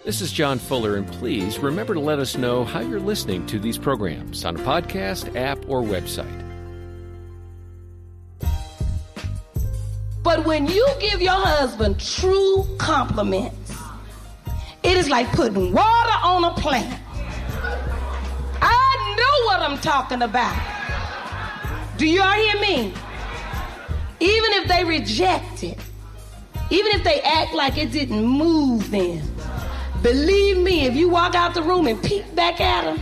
This is John Fuller, and please remember to let us know how you're listening to these programs on a podcast, app, or website. But when you give your husband true compliments, it is like putting water on a plant. I know what I'm talking about. Do y'all hear me? Even if they reject it, even if they act like it didn't move them, believe me, if you walk out the room and peek back at them,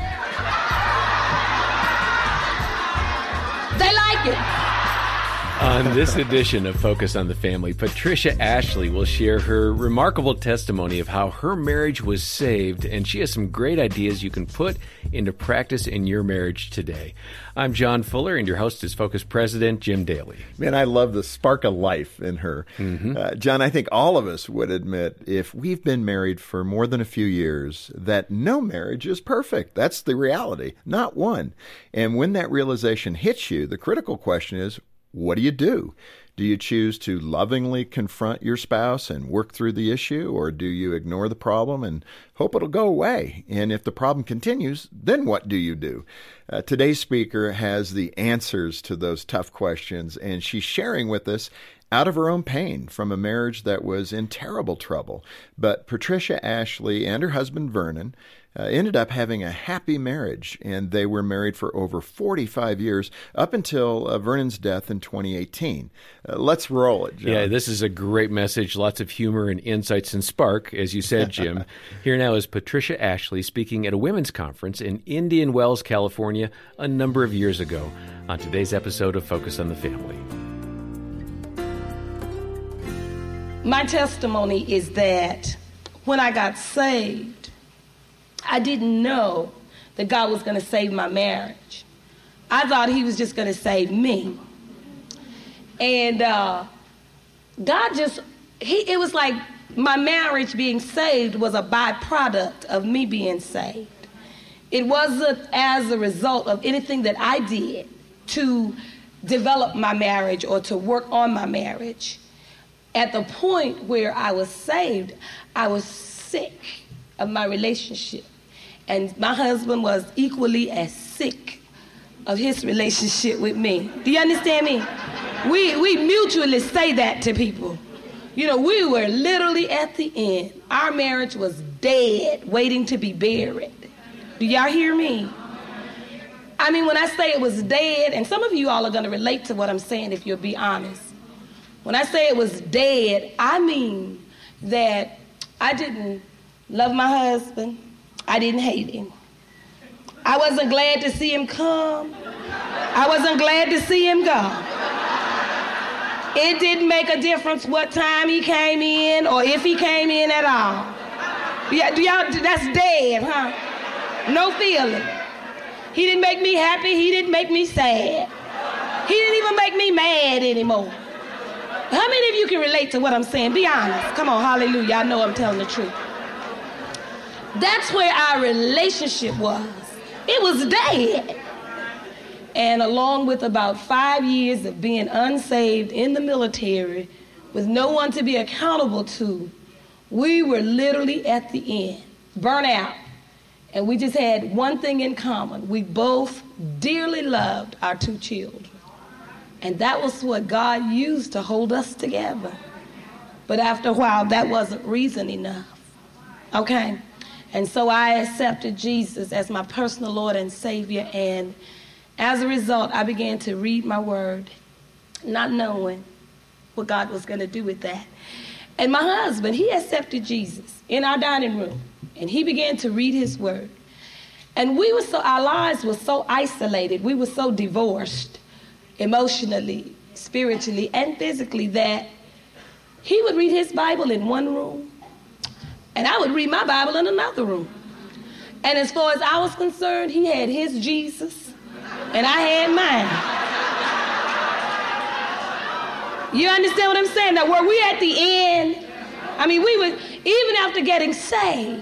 they like it. On this edition of Focus on the Family, Patricia Ashley will share her remarkable testimony of how her marriage was saved, and she has some great ideas you can put into practice in your marriage today. I'm John Fuller, and your host is Focus President Jim Daly. Man, I love the spark of life in her. John, I think all of us would admit, if we've been married for more than a few years, that no marriage is perfect. That's the reality, not one. And when that realization hits you, the critical question is, what do you do? Do you choose to lovingly confront your spouse and work through the issue, or do you ignore the problem and hope it'll go away? And if the problem continues, then what do you do? Today's speaker has the answers to those tough questions, and she's sharing with us out of her own pain from a marriage that was in terrible trouble. But Patricia Ashley and her husband Vernon ended up having a happy marriage, and they were married for over 45 years up until Vernon's death in 2018. Let's roll it, John. Yeah, this is a great message, lots of humor and insights and spark, as you said, Jim. Here now is Patricia Ashley speaking at a women's conference in Indian Wells, California, a number of years ago on today's episode of Focus on the Family. My testimony is that when I got saved, I didn't know that God was going to save my marriage. I thought he was just going to save me. And God just, it was like my marriage being saved was a byproduct of me being saved. It wasn't as a result of anything that I did to develop my marriage or to work on my marriage. At the point where I was saved, I was sick of my relationship. And my husband was equally as sick of his relationship with me. Do you understand me? We mutually say that to people. You know, we were literally at the end. Our marriage was dead, waiting to be buried. Do y'all hear me? I mean, when I say it was dead, and some of you all are going to relate to what I'm saying if you'll be honest. When I say it was dead, I mean that I didn't love my husband. I didn't hate him. I wasn't glad to see him come. I wasn't glad to see him go. It didn't make a difference what time he came in or if he came in at all. Yeah, that's dead, huh? No feeling. He didn't make me happy. He didn't make me sad. He didn't even make me mad anymore. How many of you can relate to what I'm saying? Be honest. Come on, hallelujah. I know I'm telling the truth. That's where our relationship was. It was dead. And along with about 5 years of being unsaved in the military with no one to be accountable to, we were literally at the end, burnt out. And we just had one thing in common. We both dearly loved our 2 children. And that was what God used to hold us together. But after a while, that wasn't reason enough. Okay? And so I accepted Jesus as my personal Lord and Savior. And as a result, I began to read my word, not knowing what God was going to do with that. And my husband, he accepted Jesus in our dining room. And he began to read his word. And our lives were so isolated. We were so divorced emotionally, spiritually, and physically that he would read his Bible in one room. And I would read my Bible in another room. And as far as I was concerned, he had his Jesus, and I had mine. You understand what I'm saying? Now, were we at the end? I mean, we would, even after getting saved,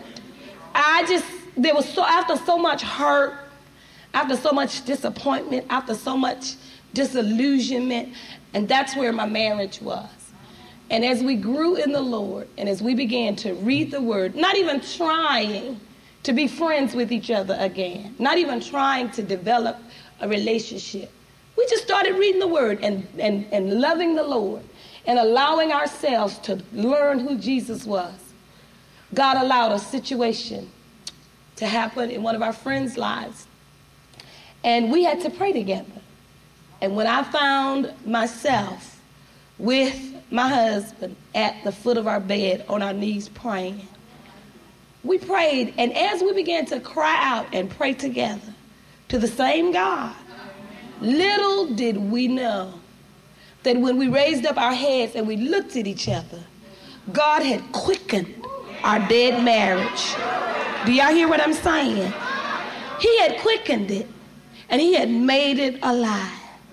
after so much hurt, after so much disappointment, after so much disillusionment, and that's where my marriage was. And as we grew in the Lord, and as we began to read the word, not even trying to be friends with each other again, not even trying to develop a relationship, we just started reading the word and loving the Lord and allowing ourselves to learn who Jesus was. God allowed a situation to happen in one of our friends' lives, and we had to pray together. And when I found myself with my husband at the foot of our bed on our knees praying, we prayed, and as we began to cry out and pray together to the same God, little did we know that when we raised up our heads and we looked at each other, God had quickened our dead marriage. Do y'all hear what I'm saying? He had quickened it, and he had made it alive.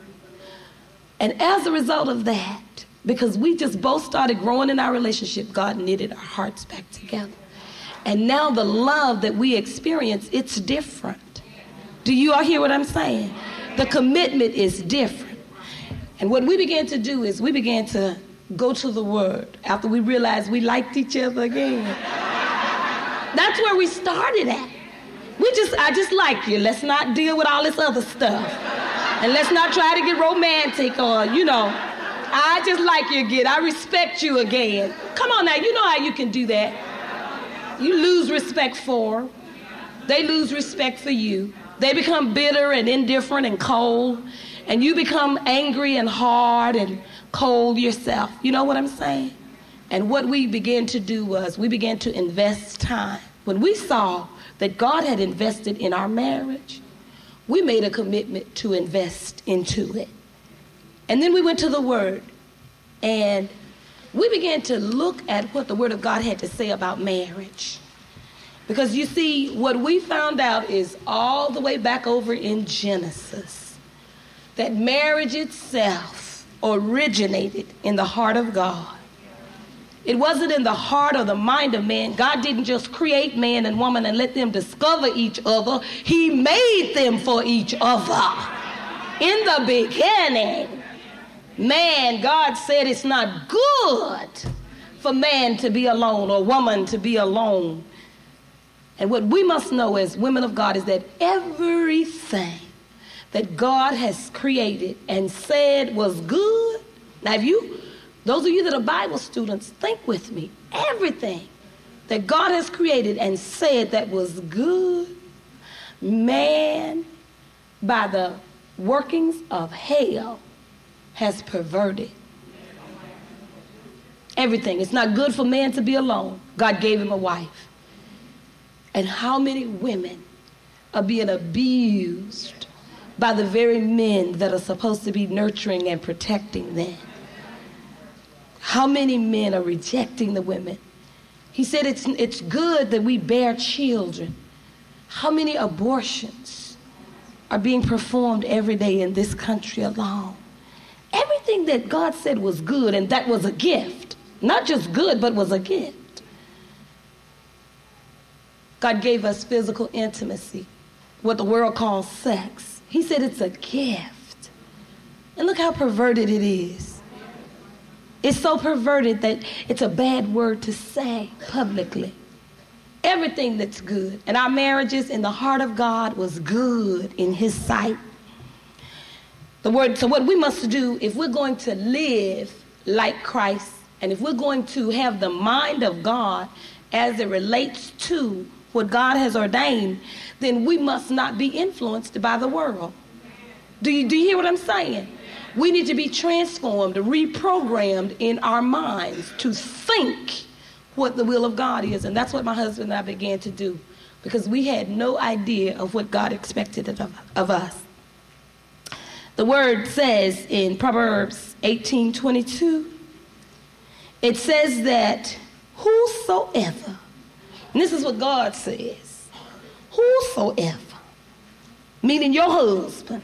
And as a result of that, because we just both started growing in our relationship, God knitted our hearts back together. And now the love that we experience, it's different. Do you all hear what I'm saying? The commitment is different. And what we began to do is we began to go to the Word after we realized we liked each other again. That's where we started at. I just like you. Let's not deal with all this other stuff. And let's not try to get romantic or, I just like you again. I respect you again. Come on now, you know how you can do that. You lose respect for them. They lose respect for you. They become bitter and indifferent and cold. And you become angry and hard and cold yourself. You know what I'm saying? And what we began to do was we began to invest time. When we saw that God had invested in our marriage, we made a commitment to invest into it. And then we went to the Word, and we began to look at what the Word of God had to say about marriage. Because you see, what we found out is all the way back over in Genesis, that marriage itself originated in the heart of God. It wasn't in the heart or the mind of man. God didn't just create man and woman and let them discover each other. He made them for each other. In the beginning, God said it's not good for man to be alone or woman to be alone. And what we must know as women of God is that everything that God has created and said was good. Now, those of you that are Bible students, think with me. Everything that God has created and said that was good, man, by the workings of hell, has perverted. Everything. It's not good for man to be alone. God gave him a wife. And how many women are being abused by the very men that are supposed to be nurturing and protecting them? How many men are rejecting the women? He said it's good that we bear children. How many abortions are being performed every day in this country alone? Everything that God said was good, and that was a gift. Not just good, but was a gift. God gave us physical intimacy, what the world calls sex. He said it's a gift. And look how perverted it is. It's so perverted that it's a bad word to say publicly. Everything that's good. And our marriages in the heart of God was good in his sight. So what we must do if we're going to live like Christ, and if we're going to have the mind of God as it relates to what God has ordained, then we must not be influenced by the world. Do you hear what I'm saying? We need to be transformed, reprogrammed in our minds to think what the will of God is. And that's what my husband and I began to do, because we had no idea of what God expected of us. The word says in Proverbs 18:22, it says that whosoever, and this is what God says, whosoever, meaning your husband,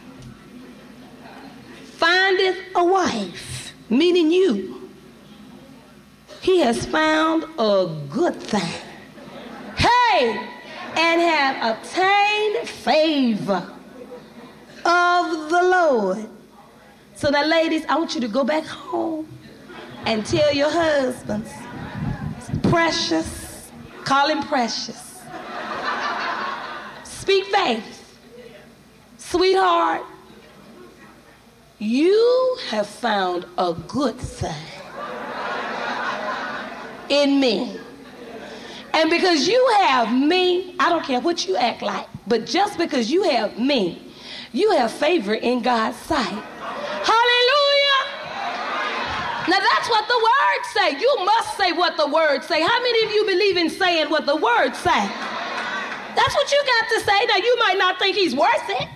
findeth a wife, meaning you, he has found a good thing. Hey, and have obtained favor of the Lord. So now, ladies, I want you to go back home and tell your husbands, Precious, call him Precious. Speak faith. Sweetheart, you have found a good thing in me. And because you have me, I don't care what you act like, but just because you have me, you have favor in God's sight. Hallelujah. Now that's what the word say. You must say what the word say. How many of you believe in saying what the word say? That's what you got to say. Now you might not think he's worth it.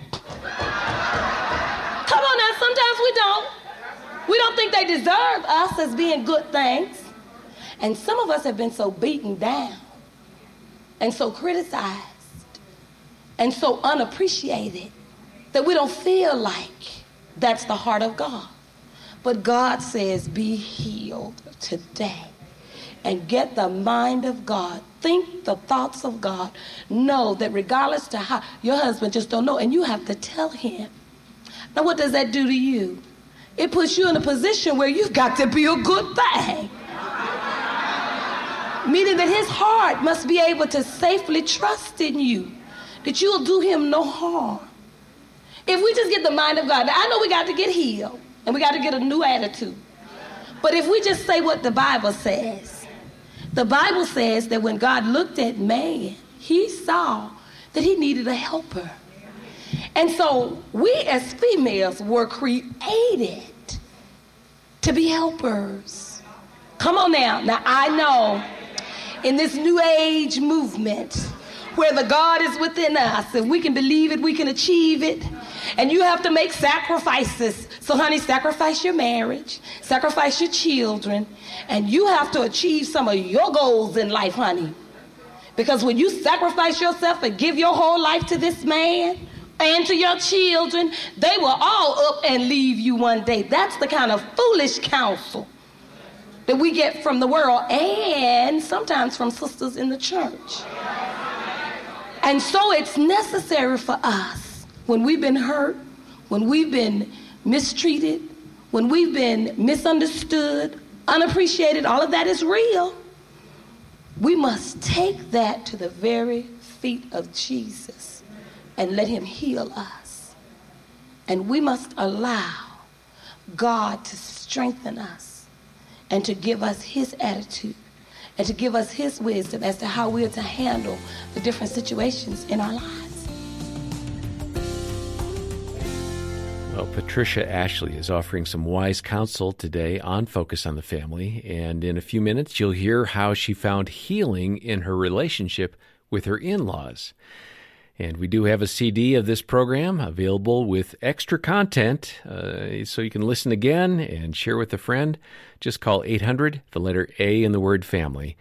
Come on now, sometimes we don't. We don't think they deserve us as being good things. And some of us have been so beaten down and so criticized and so unappreciated that we don't feel like that's the heart of God. But God says, be healed today and get the mind of God. Think the thoughts of God. Know that regardless to how, your husband just don't know, and you have to tell him. Now, what does that do to you? It puts you in a position where you've got to be a good thing. Meaning that his heart must be able to safely trust in you, that you will do him no harm. If we just get the mind of God, now I know we got to get healed and we got to get a new attitude. But if we just say what the Bible says that when God looked at man, he saw that he needed a helper. And so we as females were created to be helpers. Come on now. Now I know in this new age movement where the God is within us, if we can believe it, we can achieve it. And you have to make sacrifices. So honey, sacrifice your marriage, sacrifice your children, and you have to achieve some of your goals in life, honey. Because when you sacrifice yourself and give your whole life to this man and to your children, they will all up and leave you one day. That's the kind of foolish counsel that we get from the world and sometimes from sisters in the church. And so it's necessary for us, when we've been hurt, when we've been mistreated, when we've been misunderstood, unappreciated, all of that is real. We must take that to the very feet of Jesus and let him heal us. And we must allow God to strengthen us and to give us his attitude and to give us his wisdom as to how we are to handle the different situations in our lives. Well, Patricia Ashley is offering some wise counsel today on Focus on the Family, and in a few minutes you'll hear how she found healing in her relationship with her in-laws. And we do have a CD of this program available with extra content, so you can listen again and share with a friend. Just call 800, the letter A in the word family,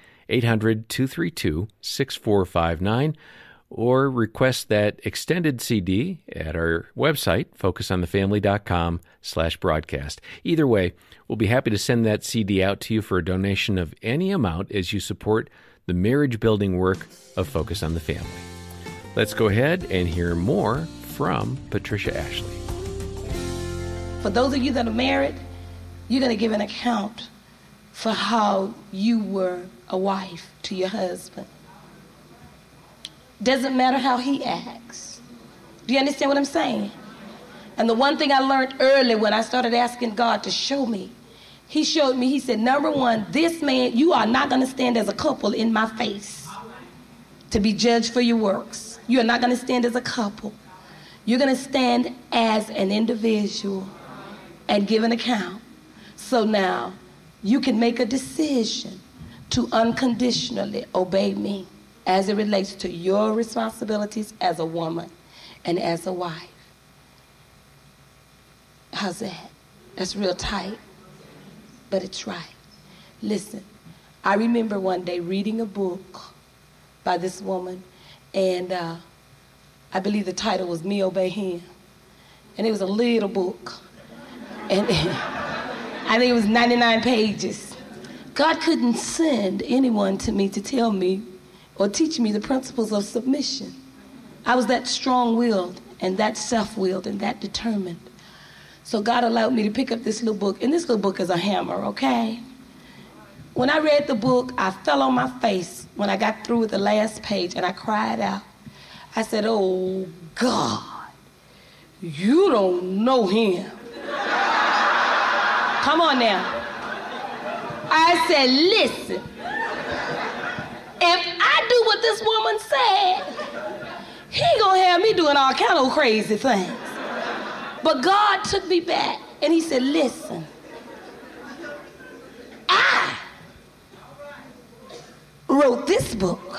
800-232-6459, or request that extended CD at our website, focusonthefamily.com/broadcast. Either way, we'll be happy to send that CD out to you for a donation of any amount as you support the marriage-building work of Focus on the Family. Let's go ahead and hear more from Patricia Ashley. For those of you that are married, you're going to give an account for how you were a wife to your husband. Doesn't matter how he acts. Do you understand what I'm saying? And the one thing I learned early when I started asking God to show me, he showed me, he said, number one, this man, you are not going to stand as a couple in my face to be judged for your works. You are not going to stand as a couple. You're going to stand as an individual and give an account. So now you can make a decision to unconditionally obey me as it relates to your responsibilities as a woman and as a wife. How's that? That's real tight, but it's right. Listen, I remember one day reading a book by this woman, and I believe the title was Me Obey Him. And it was a little book. And I think it was 99 pages. God couldn't send anyone to me to tell me or teach me the principles of submission. I was that strong-willed and that self-willed and that determined. So God allowed me to pick up this little book. And this little book is a hammer, okay? When I read the book, I fell on my face when I got through with the last page, and I cried out. I said, oh, God, you don't know him. Come on now. I said, listen, if I do what this woman said, he gonna have me doing all kind of crazy things. But God took me back, and he said, listen, I wrote this book.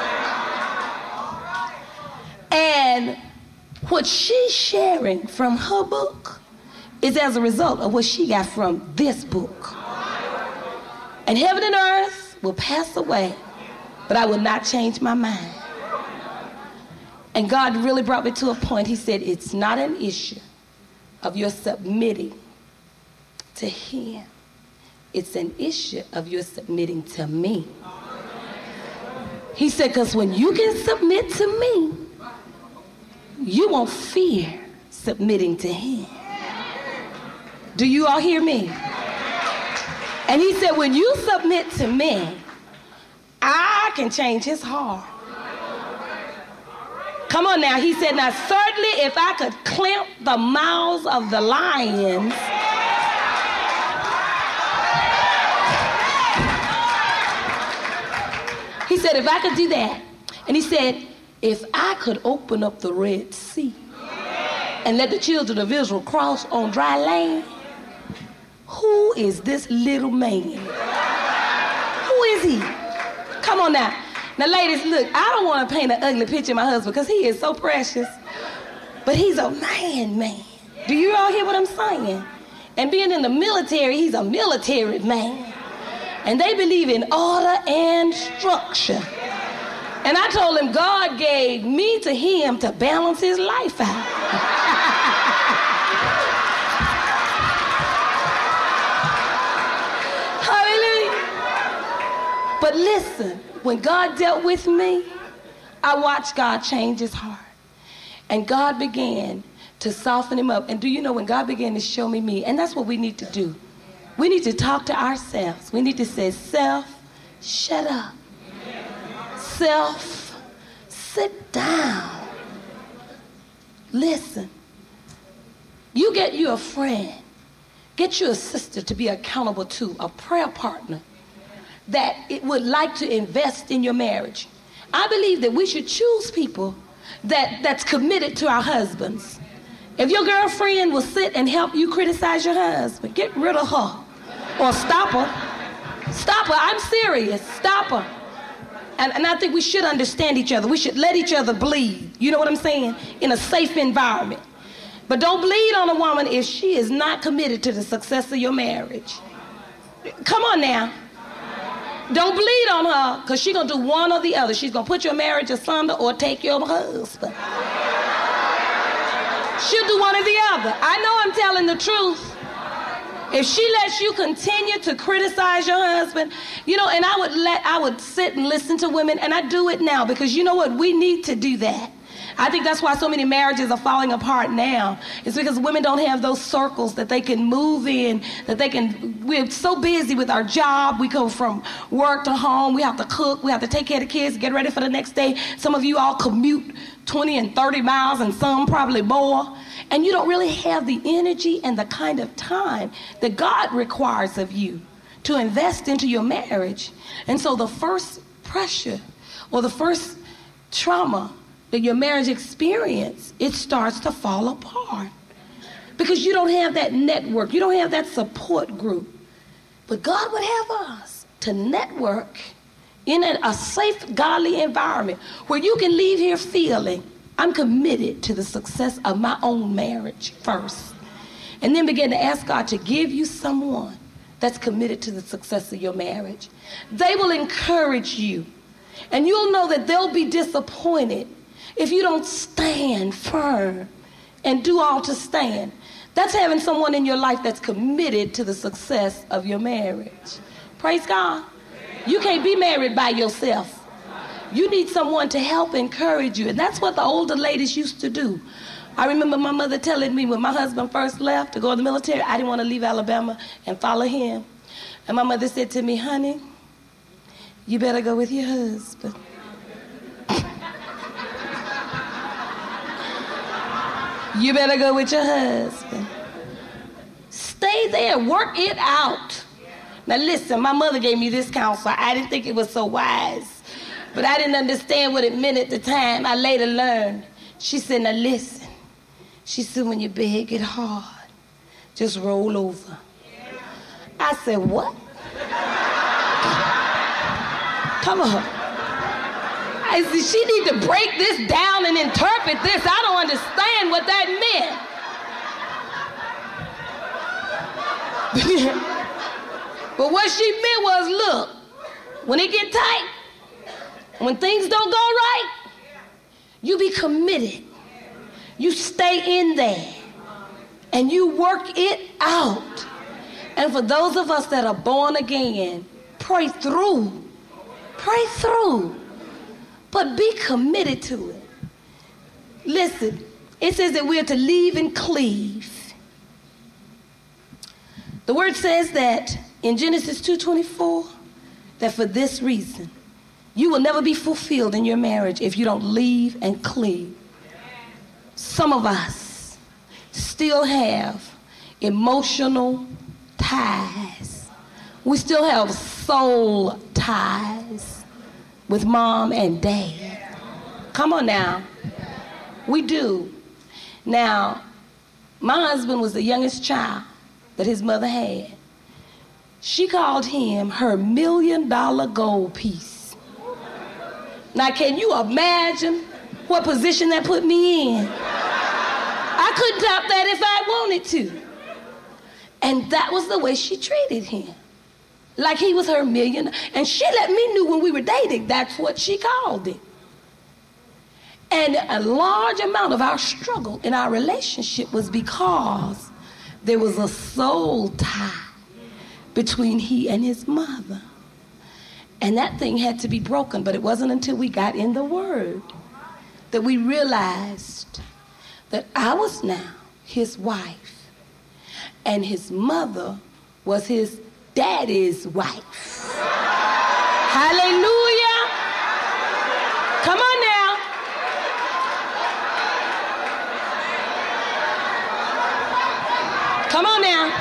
And what she's sharing from her book is as a result of what she got from this book. And heaven and earth will pass away, but I will not change my mind. And God really brought me to a point. He said, it's not an issue of your submitting to him. It's an issue of your submitting to me. He said, because when you can submit to me, you won't fear submitting to him. Do you all hear me? And he said, when you submit to me, I can change his heart. Come on now. He said, now certainly if I could clamp the mouths of the lions, he said, if I could do that, and he said, if I could open up the Red Sea and let the children of Israel cross on dry land, who is this little man? Who is he? Come on now. Now, ladies, look, I don't want to paint an ugly picture of my husband because he is so precious, but he's a man. Do you all hear what I'm saying? And being in the military, he's a military man. And they believe in order and structure. And I told him God gave me to him to balance his life out. Hallelujah. But listen, when God dealt with me, I watched God change his heart. And God began to soften him up. And do you know, when God began to show me, and that's what we need to do. We need to talk to ourselves. We need to say, self, shut up. Self, sit down. Listen. You get you a friend. Get you a sister to be accountable to, a prayer partner that it would like to invest in your marriage. I believe that we should choose people that's committed to our husbands. If your girlfriend will sit and help you criticize your husband, get rid of her. Or stop her. Stop her. I'm serious. Stop her. And I think we should understand each other. We should let each other bleed. You know what I'm saying? In a safe environment. But don't bleed on a woman if she is not committed to the success of your marriage. Come on now. Don't bleed on her, because she's going to do one or the other. She's going to put your marriage asunder or take your husband. She'll do one or the other. I know I'm telling the truth. If she lets you continue to criticize your husband, you know, and I would sit and listen to women, and I do it now, because you know what? We need to do that. I think that's why so many marriages are falling apart now. It's because women don't have those circles that they can move in, we're so busy with our job. We go from work to home. We have to cook. We have to take care of the kids, get ready for the next day. Some of you all commute 20 and 30 miles, and some probably more. And you don't really have the energy and the kind of time that God requires of you to invest into your marriage. And so the first pressure or the first trauma that your marriage experience, it starts to fall apart. Because you don't have that network. You don't have that support group. But God would have us to network in a safe, godly environment where you can leave here feeling, I'm committed to the success of my own marriage first. And then begin to ask God to give you someone that's committed to the success of your marriage. They will encourage you. And you'll know that they'll be disappointed if you don't stand firm and do all to stand. That's having someone in your life that's committed to the success of your marriage. Praise God. You can't be married by yourself. You need someone to help encourage you. And that's what the older ladies used to do. I remember my mother telling me when my husband first left to go to the military, I didn't want to leave Alabama and follow him. And my mother said to me, honey, you better go with your husband. You better go with your husband. Stay there, work it out. Now listen, my mother gave me this counsel. I didn't think it was so wise, but I didn't understand what it meant at the time. I later learned. She said, now listen. She said, when your bed get hard, just roll over. I said, what? Come on. I said, she need to break this down and interpret this. I don't understand what that meant. But what she meant was, look, when it get tight, when things don't go right, you be committed. You stay in there and you work it out. And for those of us that are born again, pray through. Pray through. But be committed to it. Listen, it says that we're to leave and cleave. The word says that in Genesis 2:24, that for this reason, you will never be fulfilled in your marriage if you don't leave and cleave. Some of us still have emotional ties. We still have soul ties with mom and dad. Come on now. We do. Now, my husband was the youngest child that his mother had. She called him her $1 million gold piece. Now, can you imagine what position that put me in? I couldn't top that if I wanted to. And that was the way she treated him. Like he was her $1 million. And she let me know when we were dating, that's what she called it. And a large amount of our struggle in our relationship was because there was a soul tie between he and his mother. And that thing had to be broken, but it wasn't until we got in the Word that we realized that I was now his wife and his mother was his daddy's wife. Hallelujah. Come on now. Come on now.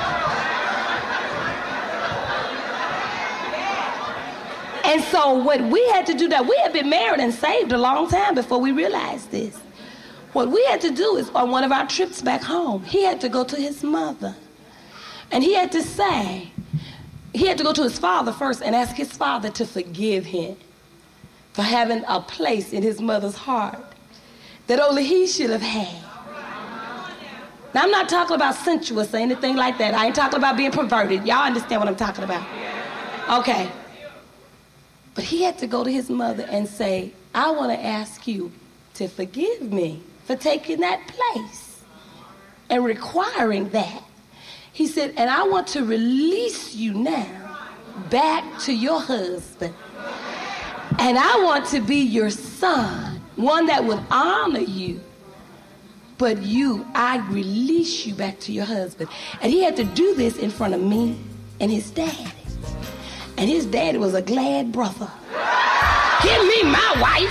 And so what we had to do, that we had been married and saved a long time before we realized this. What we had to do is on one of our trips back home, he had to go to his mother. And he had to say, he had to go to his father first and ask his father to forgive him for having a place in his mother's heart that only he should have had. Now, I'm not talking about sensuous or anything like that. I ain't talking about being perverted. Y'all understand what I'm talking about? Okay. But he had to go to his mother and say, I want to ask you to forgive me for taking that place and requiring that. He said, and I want to release you now back to your husband. And I want to be your son, one that would honor you. But I release you back to your husband. And he had to do this in front of me and his daddy. And his daddy was a glad brother. Give me my wife.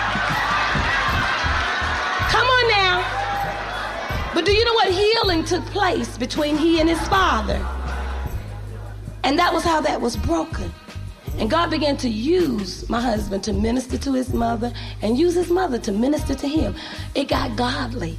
Come on now. But do you know what? Healing took place between he and his father. And that was how that was broken. And God began to use my husband to minister to his mother and use his mother to minister to him. It got godly.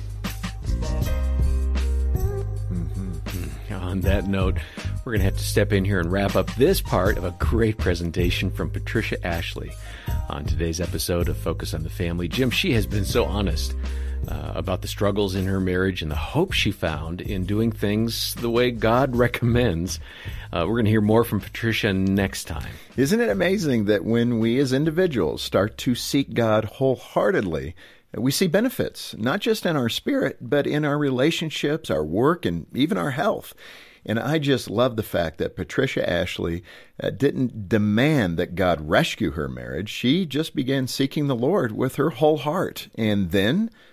On that note, we're going to have to step in here and wrap up this part of a great presentation from Patricia Ashley on today's episode of Focus on the Family. Jim, she has been so honest about the struggles in her marriage and the hope she found in doing things the way God recommends. We're going to hear more from Patricia next time. Isn't it amazing that when we as individuals start to seek God wholeheartedly, we see benefits, not just in our spirit, but in our relationships, our work, and even our health. And I just love the fact that Patricia Ashley didn't demand that God rescue her marriage. She just began seeking the Lord with her whole heart. And then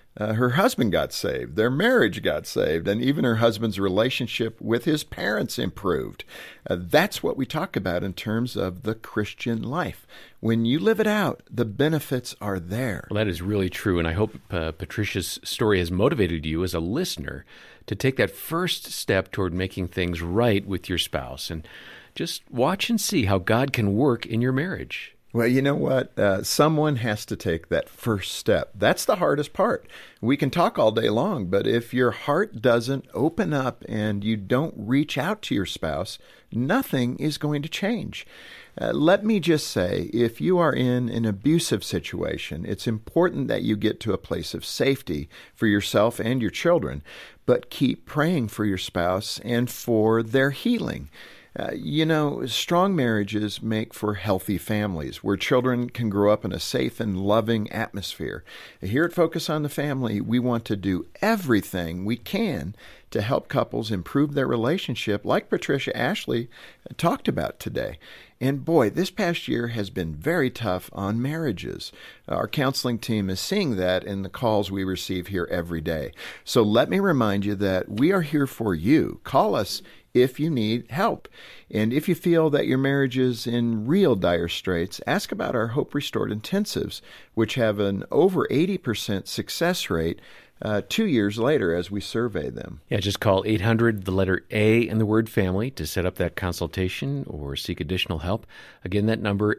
Her husband got saved, their marriage got saved, and even her husband's relationship with his parents improved. That's what we talk about in terms of the Christian life. When you live it out, the benefits are there. Well, that is really true, and I hope Patricia's story has motivated you as a listener to take that first step toward making things right with your spouse, and just watch and see how God can work in your marriage. Well, you know what? Someone has to take that first step. That's the hardest part. We can talk all day long, but if your heart doesn't open up and you don't reach out to your spouse, nothing is going to change. Let me just say, if you are in an abusive situation, it's important that you get to a place of safety for yourself and your children, but keep praying for your spouse and for their healing. Strong marriages make for healthy families where children can grow up in a safe and loving atmosphere. Here at Focus on the Family, we want to do everything we can to help couples improve their relationship, like Patricia Ashley talked about today. And boy, this past year has been very tough on marriages. Our counseling team is seeing that in the calls we receive here every day. So let me remind you that we are here for you. Call us if you need help. And if you feel that your marriage is in real dire straits, ask about our Hope Restored intensives, which have an over 80% success rate 2 years later as we survey them. Yeah, just call 800, the letter A in the word family to set up that consultation or seek additional help. Again, that number,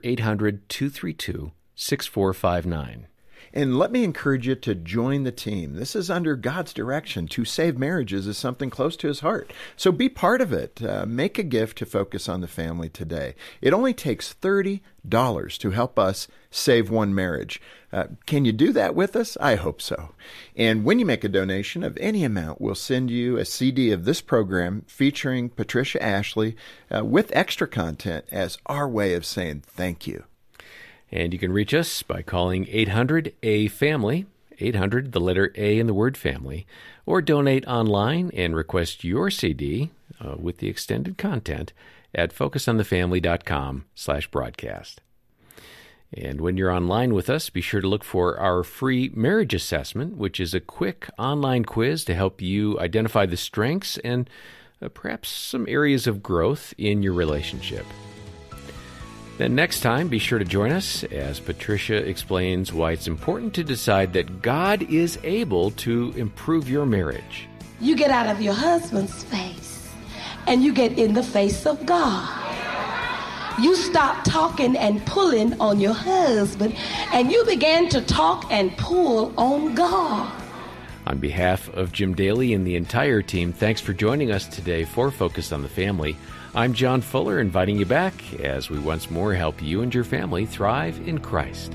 800-232-6459. And let me encourage you to join the team. This is under God's direction. To save marriages is something close to his heart. So be part of it. Make a gift to Focus on the Family today. It only takes $30 to help us save one marriage. Can you do that with us? I hope so. And when you make a donation of any amount, we'll send you a CD of this program featuring Patricia Ashley with extra content as our way of saying thank you. And you can reach us by calling 800-A-FAMILY, 800, the letter A in the word family, or donate online and request your CD with the extended content at focusonthefamily.com/broadcast. And when you're online with us, be sure to look for our free marriage assessment, which is a quick online quiz to help you identify the strengths and perhaps some areas of growth in your relationship. Then next time, be sure to join us as Patricia explains why it's important to decide that God is able to improve your marriage. You get out of your husband's face and you get in the face of God. You stop talking and pulling on your husband and you begin to talk and pull on God. On behalf of Jim Daly and the entire team, thanks for joining us today for Focus on the Family. I'm John Fuller, inviting you back as we once more help you and your family thrive in Christ.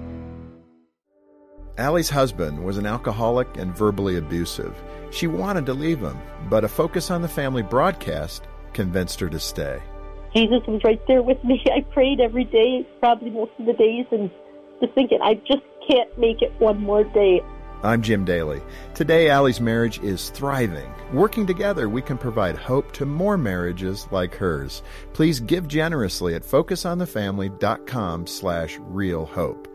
Allie's husband was an alcoholic and verbally abusive. She wanted to leave him, but a Focus on the Family broadcast convinced her to stay. Jesus was right there with me. I prayed every day, probably most of the days, and just thinking, I just can't make it one more day. I'm Jim Daly. Today, Allie's marriage is thriving. Working together, we can provide hope to more marriages like hers. Please give generously at focusonthefamily.com/realhope.